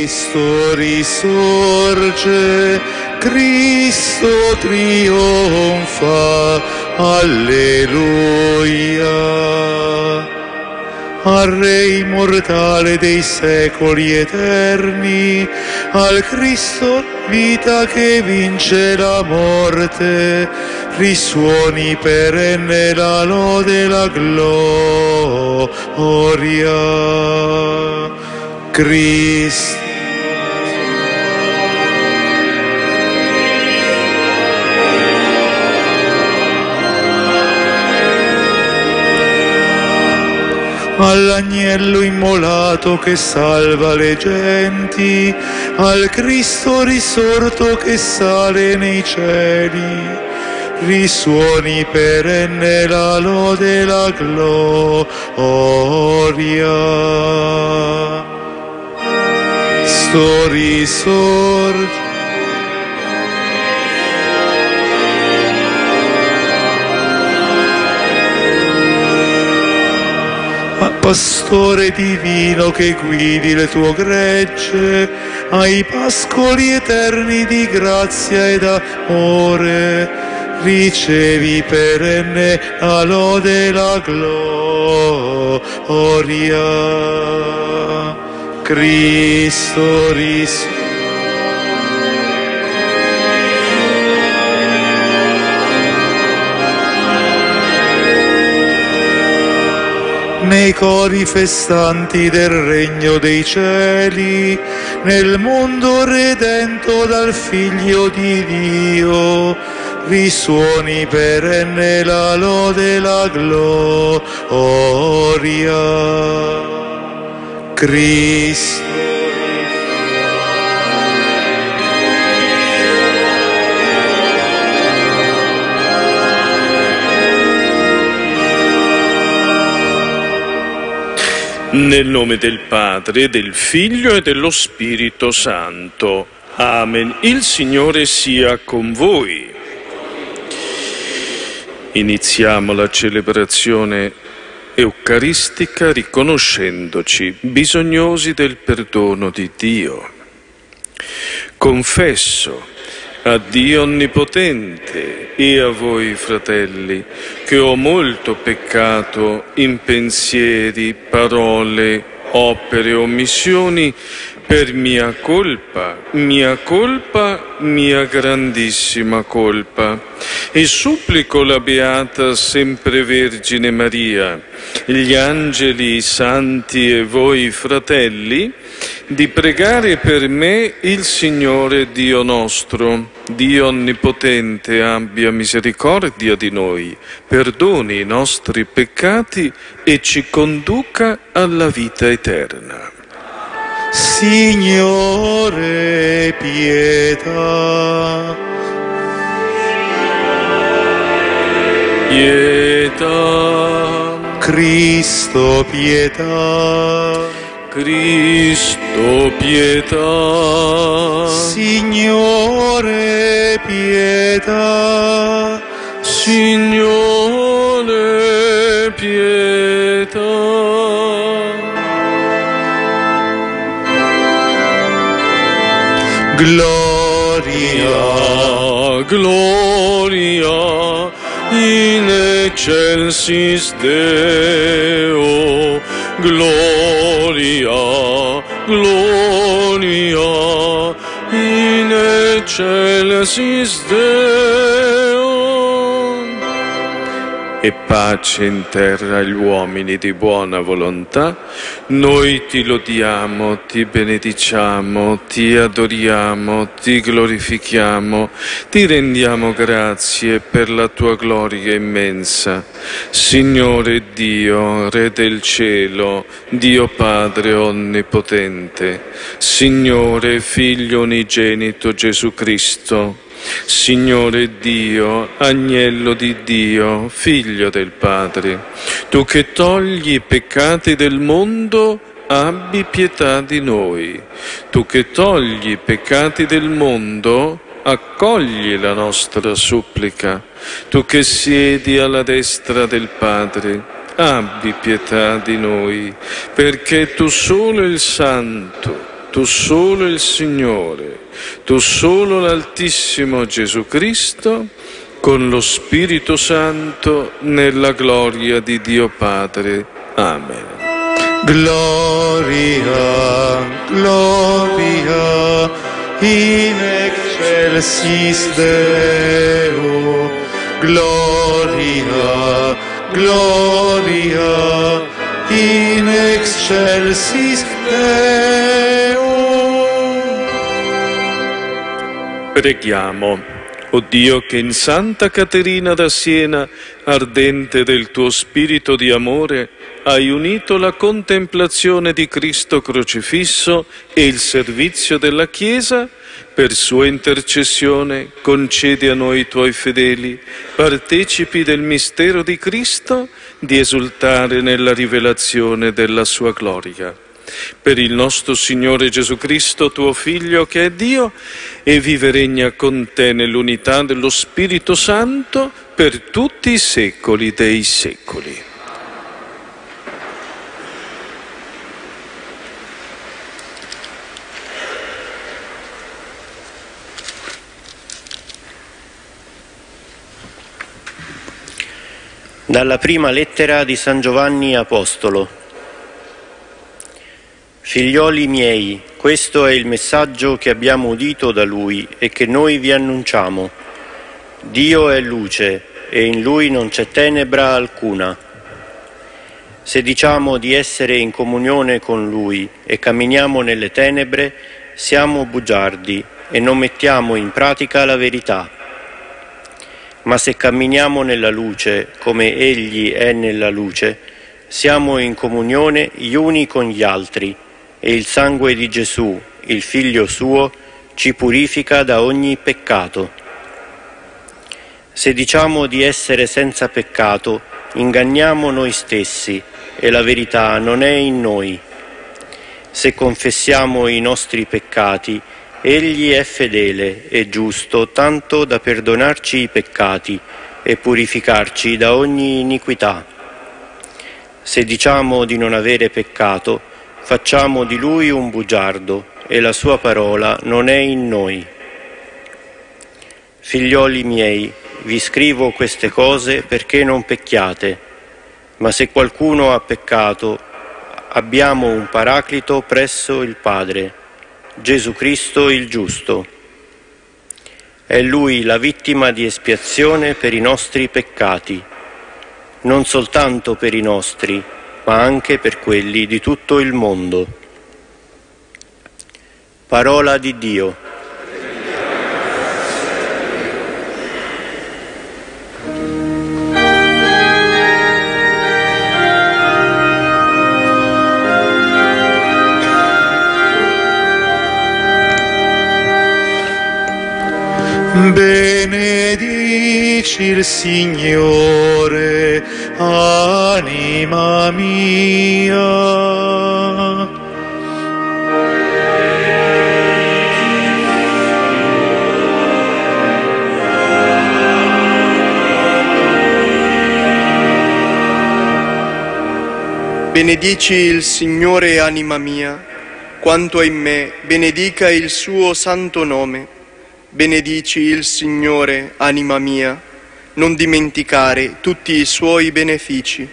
Cristo risorge, Cristo trionfa, alleluia. Al Re immortale dei secoli eterni, al Cristo vita che vince la morte, risuoni perenne la lode e la gloria. Cristo. All'agnello immolato che salva le genti, al Cristo risorto che sale nei cieli, risuoni perenne la lode e la gloria. Sto risorge. Pastore divino che guidi le tue gregge ai pascoli eterni di grazia ed amore, ricevi perenne la lode e la gloria. Cristo risorge. Nei cori festanti del regno dei cieli, nel mondo redento dal Figlio di Dio, risuoni perenne la lode e la gloria. Cristo. Nel nome del Padre, del Figlio e dello Spirito Santo. Amen. Il Signore sia con voi. Iniziamo la celebrazione eucaristica riconoscendoci bisognosi del perdono di Dio. Confesso a Dio Onnipotente e a voi, fratelli, che ho molto peccato in pensieri, parole, opere, omissioni, per mia colpa, mia grandissima colpa. E supplico la Beata Sempre Vergine Maria, gli angeli, i santi e voi, fratelli, di pregare per me il Signore Dio nostro. Dio Onnipotente abbia misericordia di noi, perdoni i nostri peccati e ci conduca alla vita eterna. Signore, pietà. Pietà. Cristo, pietà. Cristo, pietà. Signore, pietà. Signore, pietà. Gloria, gloria in excelsis Deo. Gloria, gloria in excelsis Deo. E pace in terra agli uomini di buona volontà. Noi ti lodiamo, ti benediciamo, ti adoriamo, ti glorifichiamo, ti rendiamo grazie per la tua gloria immensa. Signore Dio, Re del cielo, Dio Padre onnipotente, Signore Figlio unigenito Gesù Cristo, Signore Dio, Agnello di Dio, Figlio del Padre, tu che togli i peccati del mondo, abbi pietà di noi. Tu che togli i peccati del mondo, accogli la nostra supplica. Tu che siedi alla destra del Padre, abbi pietà di noi, perché tu solo il Santo, tu solo il Signore, tu solo l'Altissimo Gesù Cristo, con lo Spirito Santo, nella gloria di Dio Padre. Amen. Gloria, gloria, in excelsis Deo. Gloria, gloria, in excelsis Deo. Preghiamo. O Dio, che in Santa Caterina da Siena, ardente del tuo spirito di amore, hai unito la contemplazione di Cristo crocifisso e il servizio della Chiesa, per sua intercessione concedi a noi tuoi fedeli, partecipi del mistero di Cristo, di esultare nella rivelazione della sua gloria. Per il nostro Signore Gesù Cristo, tuo Figlio, che è Dio, e vive e regna con te nell'unità dello Spirito Santo per tutti i secoli dei secoli. Dalla prima lettera di San Giovanni Apostolo. Figlioli miei, questo è il messaggio che abbiamo udito da Lui e che noi vi annunciamo. Dio è luce e in Lui non c'è tenebra alcuna. Se diciamo di essere in comunione con Lui e camminiamo nelle tenebre, siamo bugiardi e non mettiamo in pratica la verità. Ma se camminiamo nella luce, come Egli è nella luce, siamo in comunione gli uni con gli altri, e il sangue di Gesù, il Figlio suo, ci purifica da ogni peccato. Se diciamo di essere senza peccato, inganniamo noi stessi e la verità non è in noi. Se confessiamo i nostri peccati, Egli è fedele e giusto tanto da perdonarci i peccati e purificarci da ogni iniquità. Se diciamo di non avere peccato, facciamo di Lui un bugiardo e la Sua parola non è in noi. Figlioli miei, vi scrivo queste cose perché non pecchiate, ma se qualcuno ha peccato, abbiamo un Paraclito presso il Padre, Gesù Cristo il giusto. È Lui la vittima di espiazione per i nostri peccati, non soltanto per i nostri, ma anche per quelli di tutto il mondo. Parola di Dio. Benedici il Signore, anima mia. Benedici il Signore, anima mia, quanto è in me, benedica il suo santo nome. Benedici il Signore, anima mia, non dimenticare tutti i suoi benefici.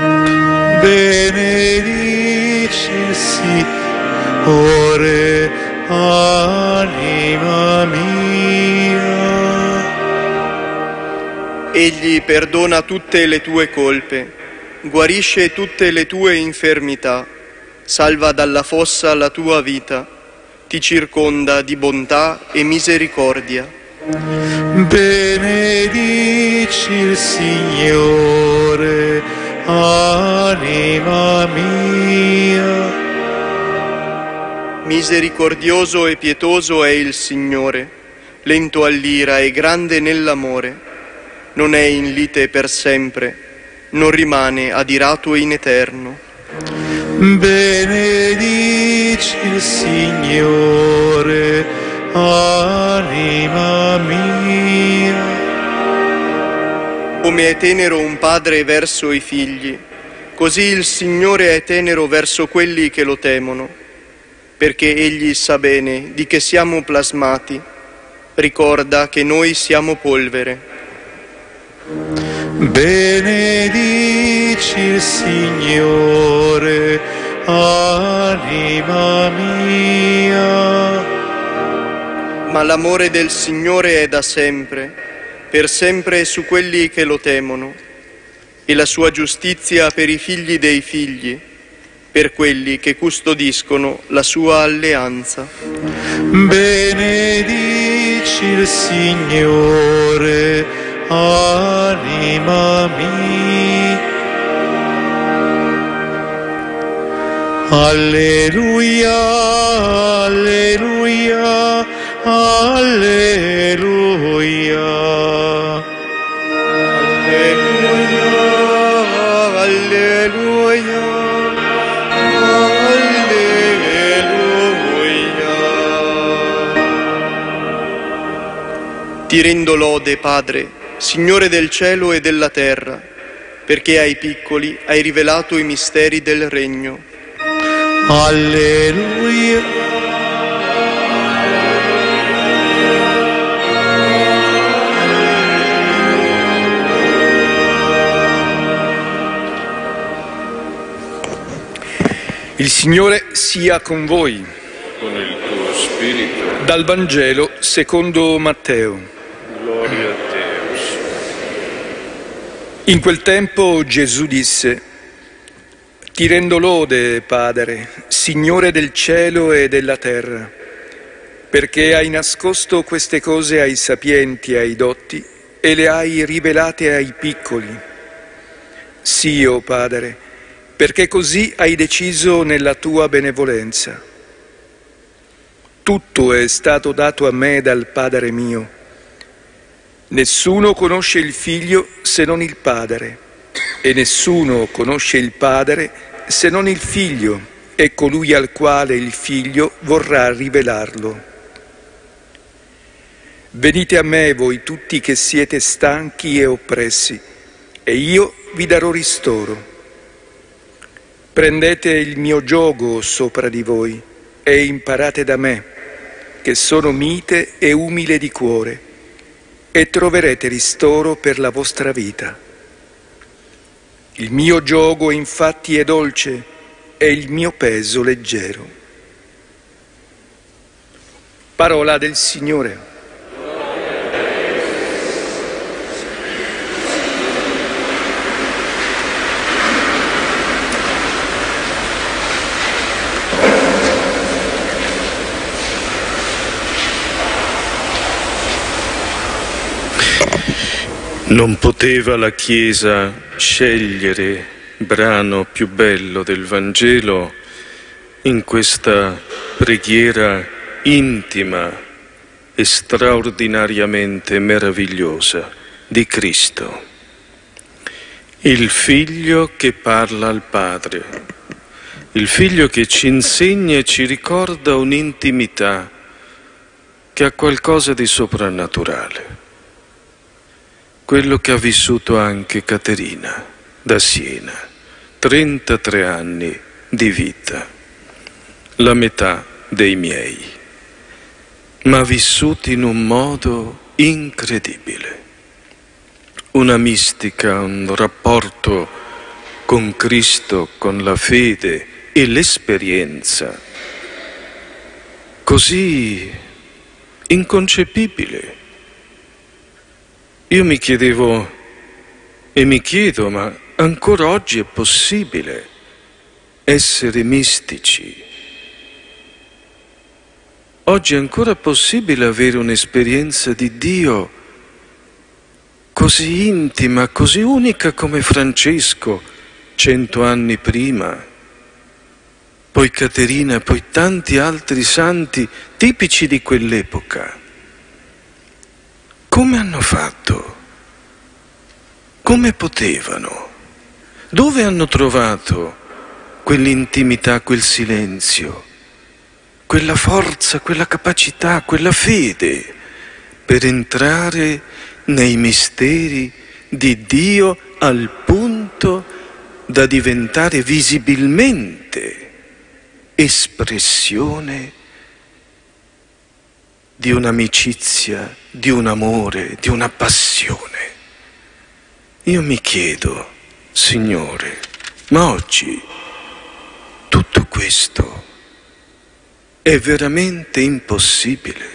Benedici il Signore, anima mia. Egli perdona tutte le tue colpe, guarisce tutte le tue infermità, salva dalla fossa la tua vita, ti circonda di bontà e misericordia. Benedici il Signore, anima mia. Misericordioso e pietoso è il Signore, lento all'ira e grande nell'amore. Non è in lite per sempre, non rimane adirato in eterno. Benedici il Signore, anima mia. Come è tenero un padre verso i figli, così il Signore è tenero verso quelli che lo temono, perché Egli sa bene di che siamo plasmati, ricorda che noi siamo polvere. Benedici il Signore, anima mia. Ma l'amore del Signore è da sempre, per sempre su quelli che lo temono, e la sua giustizia per i figli dei figli, per quelli che custodiscono la sua alleanza. Benedici il Signore, anima mia. Alleluia, alleluia, alleluia. Alleluia, alleluia, alleluia. Ti rendo lode, Padre, Signore del cielo e della terra, perché ai piccoli hai rivelato i misteri del regno. Alleluia. Il Signore sia con voi. Con il tuo spirito. Dal Vangelo secondo Matteo. Gloria a te. In quel tempo Gesù disse: Ti rendo lode, Padre, Signore del cielo e della terra, perché hai nascosto queste cose ai sapienti e ai dotti e le hai rivelate ai piccoli. Sì, o Padre, perché così hai deciso nella tua benevolenza. Tutto è stato dato a me dal Padre mio. Nessuno conosce il Figlio se non il Padre, e nessuno conosce il Padre se non il Figlio e colui al quale il Figlio vorrà rivelarlo. Venite a me voi tutti che siete stanchi e oppressi, e io vi darò ristoro. Prendete il mio giogo sopra di voi e imparate da me, che sono mite e umile di cuore, e troverete ristoro per la vostra vita. Il mio giogo infatti è dolce e il mio peso leggero. Parola del Signore. Non poteva la Chiesa scegliere brano più bello del Vangelo in questa preghiera intima e straordinariamente meravigliosa di Cristo. Il Figlio che parla al Padre, il Figlio che ci insegna e ci ricorda un'intimità che ha qualcosa di soprannaturale. Quello che ha vissuto anche Caterina da Siena, 33 anni di vita, la metà dei miei, ma vissuti in un modo incredibile. Una mistica, un rapporto con Cristo, con la fede e l'esperienza così inconcepibile. Io mi chiedevo e mi chiedo, ma ancora oggi è possibile essere mistici? Oggi è ancora possibile avere un'esperienza di Dio così intima, così unica come Francesco 100 anni prima, poi Caterina, poi tanti altri santi tipici di quell'epoca. Come hanno fatto? Come potevano? Dove hanno trovato quell'intimità, quel silenzio, quella forza, quella capacità, quella fede per entrare nei misteri di Dio al punto da diventare visibilmente espressione di un'amicizia, di un amore, di una passione. Io mi chiedo, Signore, ma oggi tutto questo è veramente impossibile?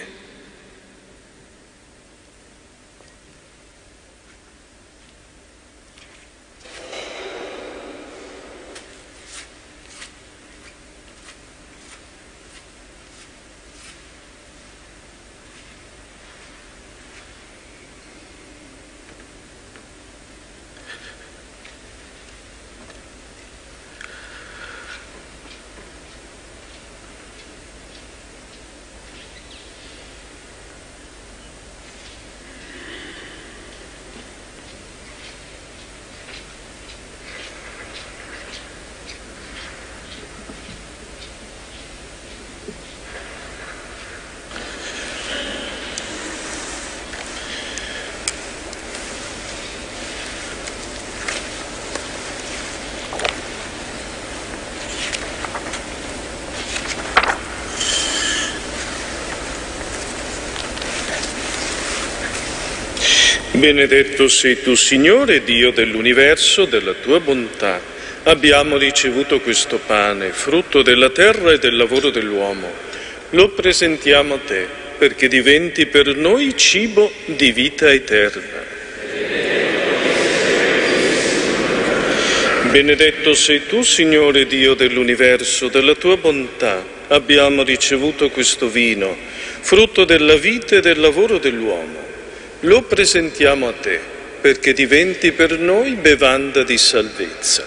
Benedetto sei tu, Signore, Dio dell'universo, della tua bontà. Abbiamo ricevuto questo pane, frutto della terra e del lavoro dell'uomo. Lo presentiamo a te, perché diventi per noi cibo di vita eterna. Benedetto sei tu, Signore, Dio dell'universo, della tua bontà. Abbiamo ricevuto questo vino, frutto della vita e del lavoro dell'uomo. Lo presentiamo a te, perché diventi per noi bevanda di salvezza.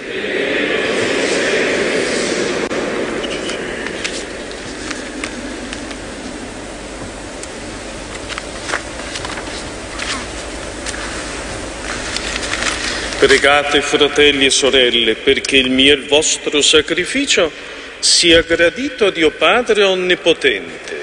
Pregate, fratelli e sorelle, perché il mio e il vostro sacrificio sia gradito a Dio Padre Onnipotente.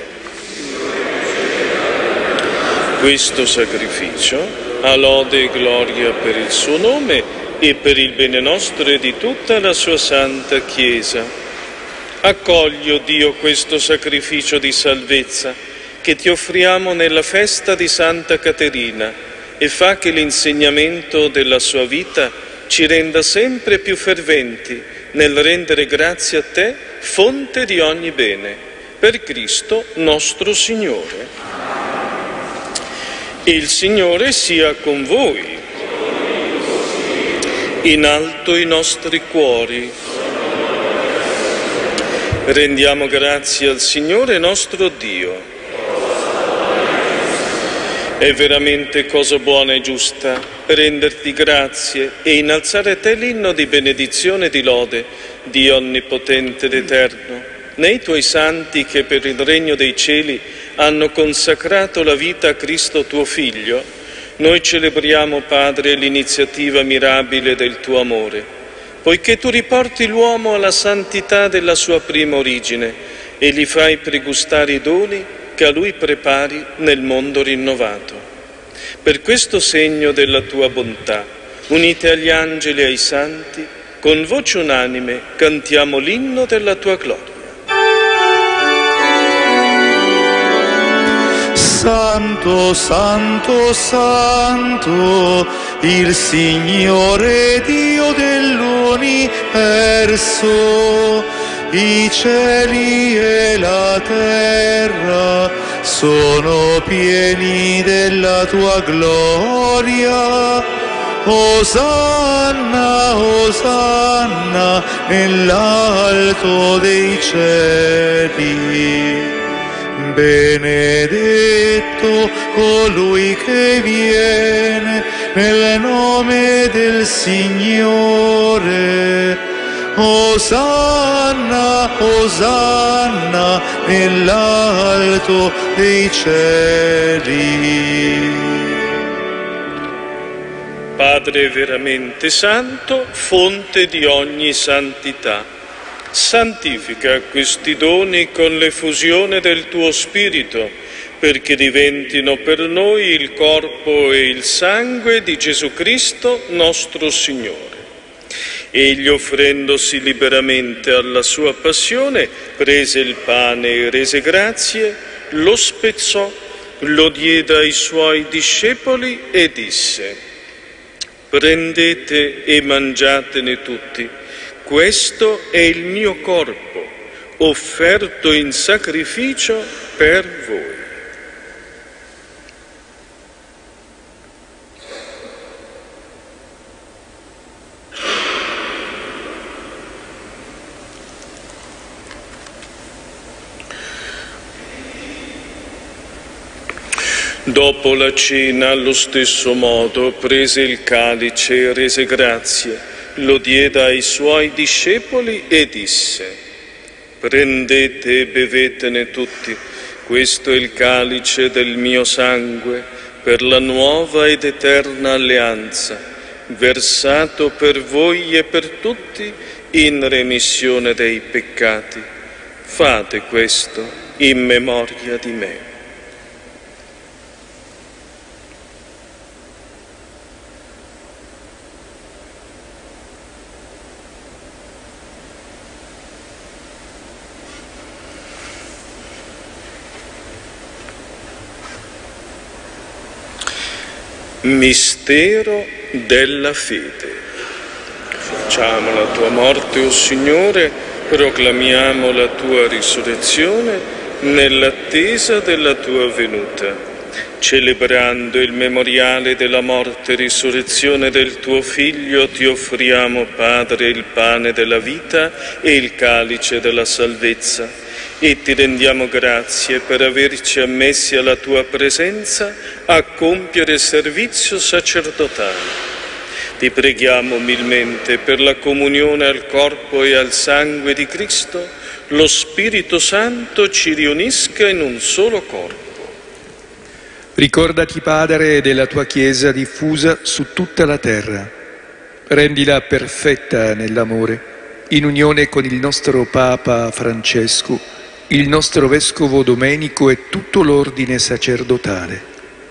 Questo sacrificio ha lode e gloria per il suo nome e per il bene nostro e di tutta la sua santa Chiesa. Accogli, o Dio, questo sacrificio di salvezza che ti offriamo nella festa di Santa Caterina e fa che l'insegnamento della sua vita ci renda sempre più ferventi nel rendere grazie a te, fonte di ogni bene, per Cristo nostro Signore. Il Signore sia con voi. In alto i nostri cuori. Rendiamo grazie al Signore nostro Dio. È veramente cosa buona e giusta renderti grazie e innalzare a te l'inno di benedizione e di lode, Dio onnipotente ed eterno, nei tuoi santi che per il regno dei cieli hanno consacrato la vita a Cristo tuo Figlio. Noi celebriamo, Padre, l'iniziativa mirabile del tuo amore, poiché tu riporti l'uomo alla santità della sua prima origine e gli fai pregustare i doni che a lui prepari nel mondo rinnovato. Per questo segno della tua bontà, unite agli angeli e ai santi, con voce unanime cantiamo l'inno della tua gloria. Santo, santo, santo, il Signore Dio dell'universo, i cieli e la terra sono pieni della tua gloria. Osanna, Osanna, nell'alto dei cieli. Benedetto colui che viene nel nome del Signore. Osanna, Osanna, nell'alto dei cieli. Padre veramente santo, fonte di ogni santità, santifica questi doni con l'effusione del tuo Spirito, perché diventino per noi il corpo e il sangue di Gesù Cristo nostro Signore. Egli, offrendosi liberamente alla sua passione, prese il pane e rese grazie, lo spezzò, lo diede ai suoi discepoli e disse: «Prendete e mangiatene tutti, questo è il mio corpo, offerto in sacrificio per voi». Dopo la cena, allo stesso modo, prese il calice e rese grazie, lo diede ai suoi discepoli e disse: «Prendete e bevetene tutti, questo è il calice del mio sangue, per la nuova ed eterna alleanza, versato per voi e per tutti in remissione dei peccati. Fate questo in memoria di me». Mistero della fede. Facciamo la tua morte, o Signore, proclamiamo la tua risurrezione nell'attesa della tua venuta. Celebrando il memoriale della morte e risurrezione del tuo Figlio, ti offriamo, Padre, il pane della vita e il calice della salvezza, e ti rendiamo grazie per averci ammessi alla tua presenza a compiere servizio sacerdotale. Ti preghiamo umilmente per la comunione al corpo e al sangue di Cristo, lo Spirito Santo ci riunisca in un solo corpo. Ricordati, Padre, della tua Chiesa diffusa su tutta la terra. Rendila perfetta nell'amore, in unione con il nostro Papa Francesco, il nostro Vescovo Domenico e tutto l'ordine sacerdotale.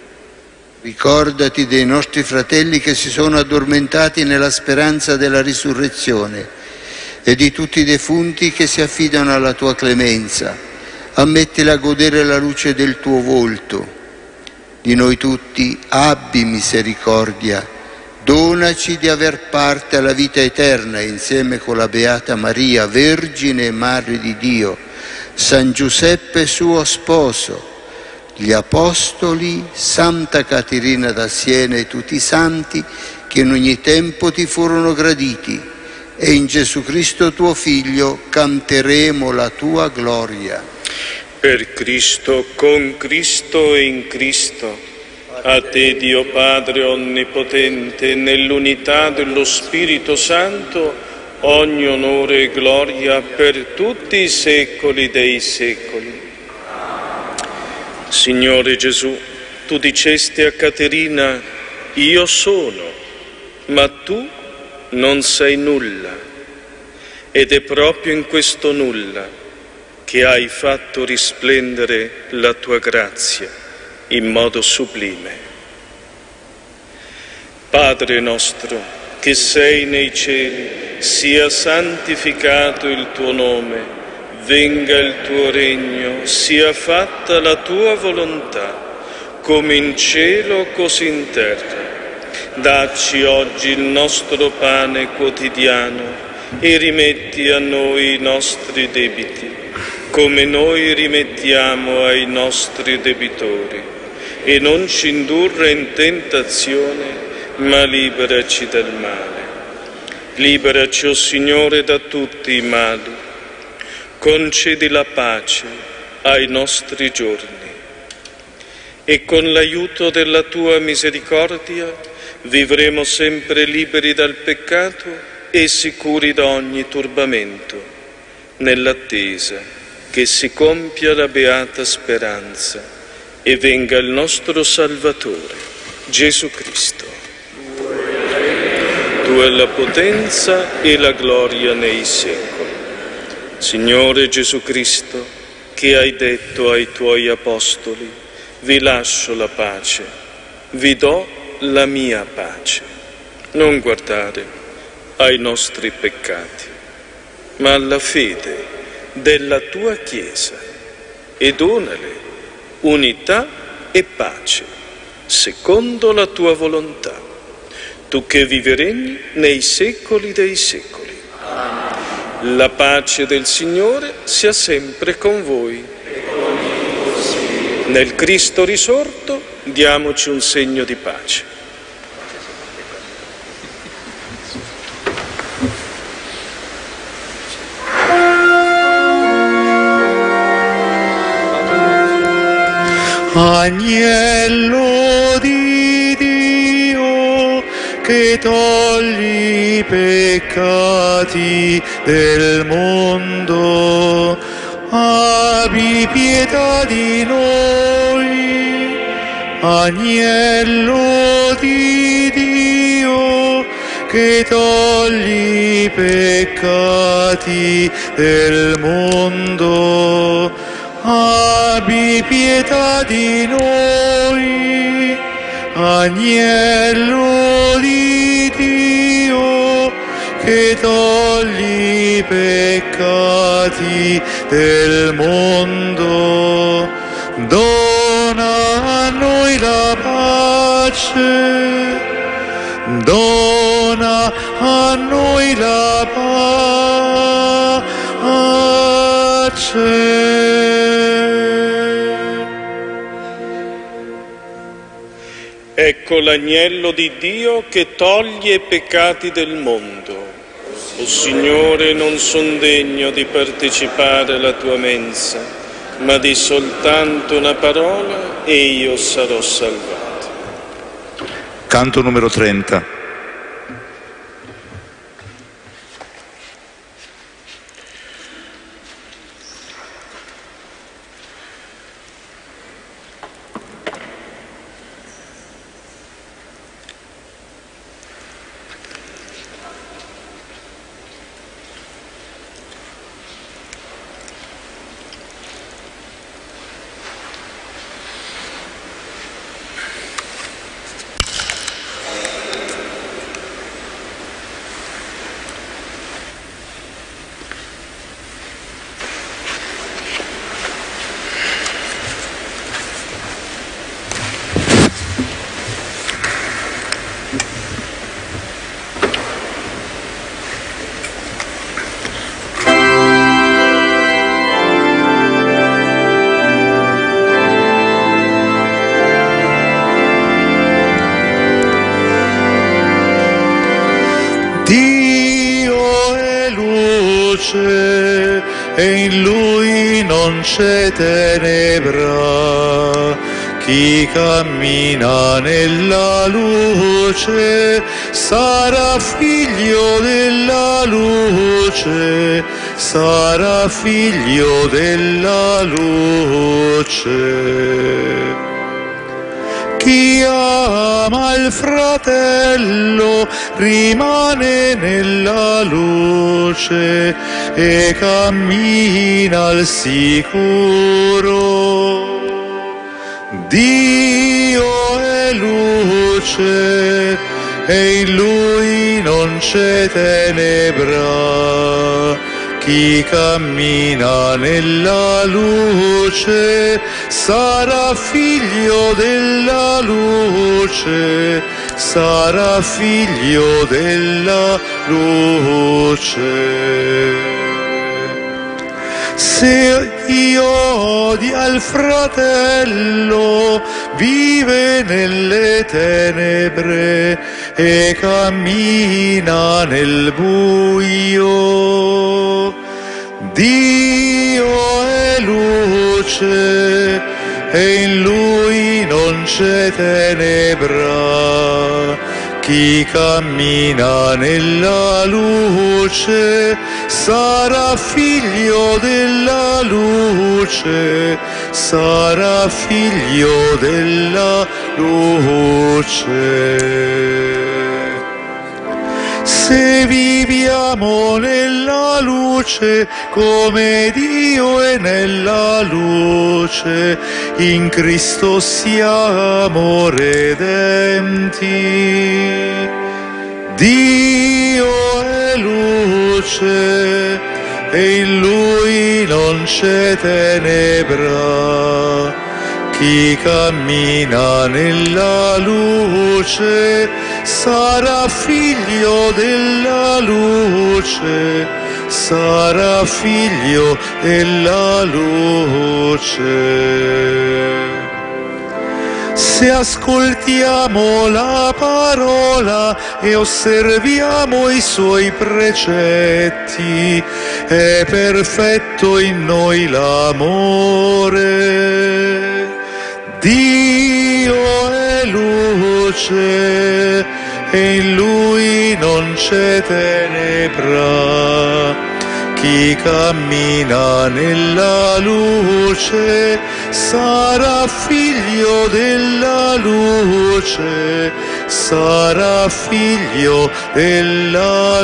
Ricordati dei nostri fratelli che si sono addormentati nella speranza della risurrezione e di tutti i defunti che si affidano alla tua clemenza. Ammettili a godere la luce del tuo volto. Di noi tutti abbi misericordia. Donaci di aver parte alla vita eterna insieme con la Beata Maria, Vergine e Madre di Dio, San Giuseppe suo sposo, gli Apostoli, Santa Caterina da Siena e tutti i santi che in ogni tempo ti furono graditi, e in Gesù Cristo tuo Figlio canteremo la tua gloria. Per Cristo, con Cristo e in Cristo, a te Dio Padre Onnipotente, nell'unità dello Spirito Santo, ogni onore e gloria per tutti i secoli dei secoli. Signore Gesù, tu dicesti a Caterina: io sono, ma tu non sei nulla. Ed è proprio in questo nulla che hai fatto risplendere la tua grazia in modo sublime. Padre nostro, che sei nei cieli, sia santificato il tuo nome, venga il tuo regno, sia fatta la tua volontà, come in cielo così in terra. Dacci oggi il nostro pane quotidiano e rimetti a noi i nostri debiti, come noi rimettiamo ai nostri debitori, e non ci indurre in tentazione, ma liberaci dal male. Liberaci, o Signore, da tutti i mali. Concedi la pace ai nostri giorni. E con l'aiuto della tua misericordia vivremo sempre liberi dal peccato e sicuri da ogni turbamento, nell'attesa che si compia la beata speranza e venga il nostro Salvatore, Gesù Cristo. Tua è la potenza e la gloria nei secoli. Signore Gesù Cristo, che hai detto ai tuoi apostoli: vi lascio la pace, vi do la mia pace. Non guardare ai nostri peccati, ma alla fede della tua Chiesa, e donale unità e pace, secondo la tua volontà, tu che vivi e regni nei secoli dei secoli. La pace del Signore sia sempre con voi. Nel Cristo risorto diamoci un segno di pace. Agnello di Dio che togli i peccati del mondo, abbi pietà di noi. Agnello di Dio che togli i peccati del mondo, abbi pietà di noi. Agnello di Dio che togli i peccati del mondo, dona a noi la pace, dona a noi la pace. Ecco l'agnello di Dio che toglie i peccati del mondo. O Signore, non son degno di partecipare alla tua mensa, ma di soltanto una parola e io sarò salvato. Canto numero 30. Dio è luce e in Lui non c'è tenebra. Chi cammina nella luce sarà figlio della luce, sarà figlio della luce. Chi ama il fratello rimane nella luce e cammina al sicuro. Dio è luce e in Lui non c'è tenebra. Chi cammina nella luce sarà figlio della luce, sarà figlio della luce. Se io odia il fratello, vive nelle tenebre e cammina nel buio. Dio è luce e in Lui non c'è tenebra. Chi cammina nella luce sarà figlio della luce, sarà figlio della luce. Se viviamo nella luce come Dio è nella luce, in Cristo siamo redenti. Dio è è luce e in Lui non c'è tenebra. Chi cammina nella luce sarà figlio della luce, sarà figlio della luce. Se ascoltiamo la parola e osserviamo i suoi precetti, è perfetto in noi l'amore. Dio è luce e in Lui non c'è tenebra. Chi cammina nella luce sarà figlio della luce, sarà figlio della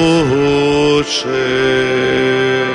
luce.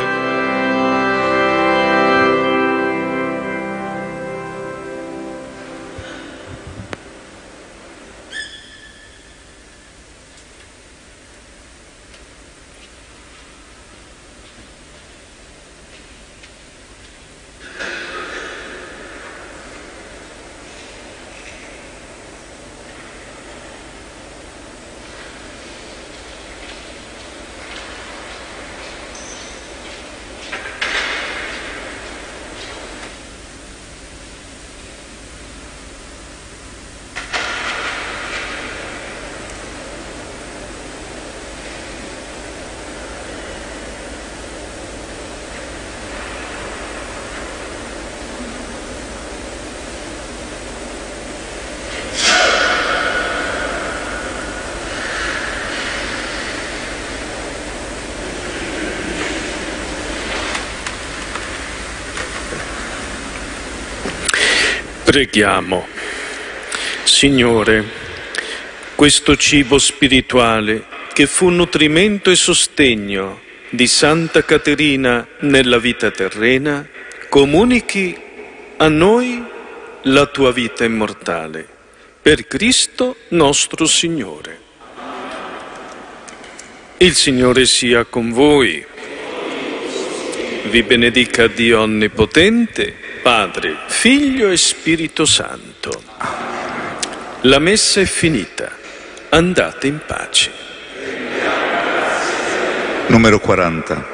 Preghiamo. Signore, questo cibo spirituale che fu nutrimento e sostegno di Santa Caterina nella vita terrena, comunichi a noi la tua vita immortale, per Cristo nostro Signore. Il Signore sia con voi. Vi benedica Dio Onnipotente, Padre, Figlio e Spirito Santo. La messa è finita. Andate in pace. Numero 40.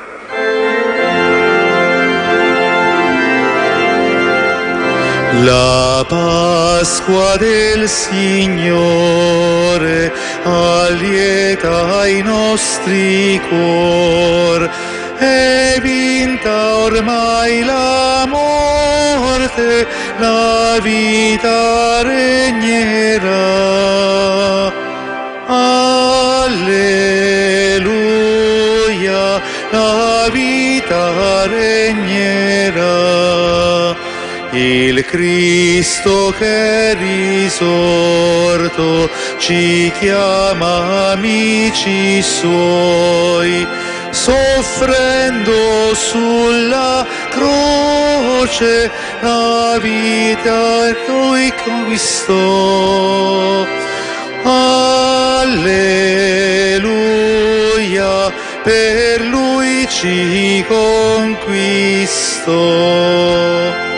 La Pasqua del Signore allieta i nostri cor. È vinta ormai la morte, la vita regnerà. Alleluia, la vita regnerà. Il Cristo che è risorto ci chiama amici Suoi. Soffrendo sulla croce la vita Lui conquistò. Alleluia, per Lui ci conquistò.